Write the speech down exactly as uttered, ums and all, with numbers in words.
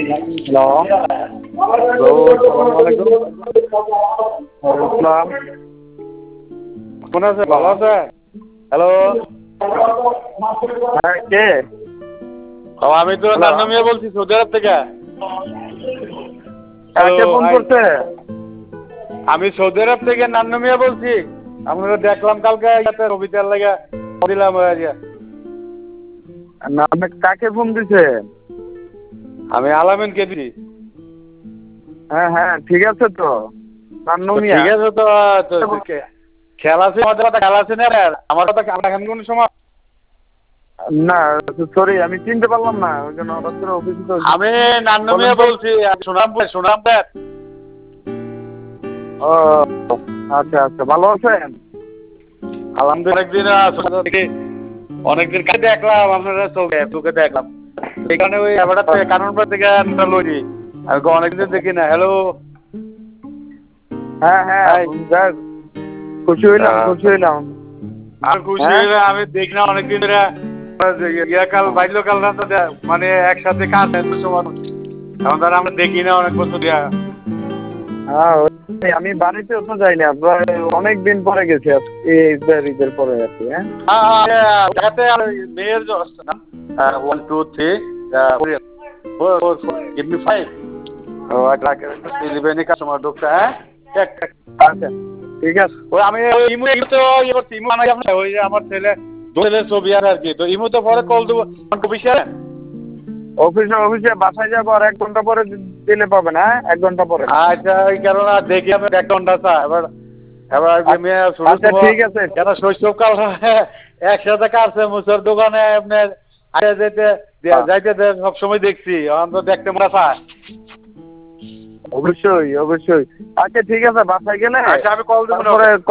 Hello, hello, সালাম আলাইকুম। আসসালাম। কেমন আছে? ভালো আছে? হ্যালো। হ্যাঁ, কে? ও, আমি তো হ্যালো, নান্নু মিয়া বলছি সৌদি আরব থেকে। হ্যালো, কাকে ফোন হাই। করছে? আমি সৌদি আরব থেকে নান্নু মিয়া বলছি। আমরা দেখলাম কালকে ইয়াতে রবিতার লাগে দিলাম হয়ে গিয়া। না, আপনি কাকে ফোন দিছে? আমি আলামিন কে দিছি। হ্যাঁ হ্যাঁ, ঠিক আছে তো। নান্নু তো মিয়া। ঠিক আছে তো, তো কে- খেলা আছে আমাদের কথা, খেলা আছে না আর? আমার কথা খেলা এখন কোন সময়? না, সরি, আমি চিনতে পারলাম না, ওই জন্য হঠাৎ করে অফিসে তো। আমি নান্নু বলেন মিয়া তো। বলছি, সুনাম সুনাম পেট। ও, আচ্ছা আচ্ছা, ভালো আছেন? আলহামদুলিল্লাহ, একদিন ছোটবেলা থেকে অনেকদিন কাছে দেখলাম আপনারা চোখে চোখে দেখলাম। সেখানে ওই এবারটা কারণটা থেকে আমরা লড়ি। আমি তো অনেকদিন দেখি না। হ্যালো, হ্যাঁ হ্যাঁ, হাই। যাক, খুশি হইলাম খুশি হইলাম। আর খুশি হ্যাঁ, হয়ে আমি দেখি না অনেকদিন ধরে। ইয়া কাল বাল্যকাল না তো দে- মানে একসাথে কাজ এত সময় এখন তারা আমরা দেখি না অনেক বছর দিয়া। হ্যাঁ, ওই আমি বাড়িতেও তো যাই না, প্রায় অনেক দিন পরে গেছি আজ- এই ঈদের ঈদের পরে আর কি। হ্যাঁ, দেখাতে মেয়ের one two three four four four give me five. ও ইলেভেন কাস্টমার ঢুকছে। হ্যাঁ, check, check। আচ্ছা, ঠিক আছে। ওই আমি ওই ইমু ইমু তো ইয়ে করছি, ইমু বানাই আপনার ওই যে আমার ছেলে দু ছেলের ছবি আর আর কি। তো ইমু তো পরে কল দেবো অফিসে। অফিসে অফিসে বাসায় যাবো, আর এক ঘন্টা পরে দিলে পাবেন। হ্যাঁ, এক ঘন্টা পরে। আচ্ছা, ওই কারণে আর দেখি আমি এক ঘন্টা চা এবার এবার যে মেয়ে শুরু আচ্ছা, করবো। ঠিক আছে। কেন শৈশবকাল একসাথে কাটছে মুসর দোকানে আপনার আগে যেতে যাইতে সবসময় দেখছি, এখন তো দেখতে মনে চায়। অবশ্যই অবশ্যই। আচ্ছা, ঠিক আছে, বাসায় গেলে আচ্ছা, আমি কল দেবো না, তারপরে ওকে।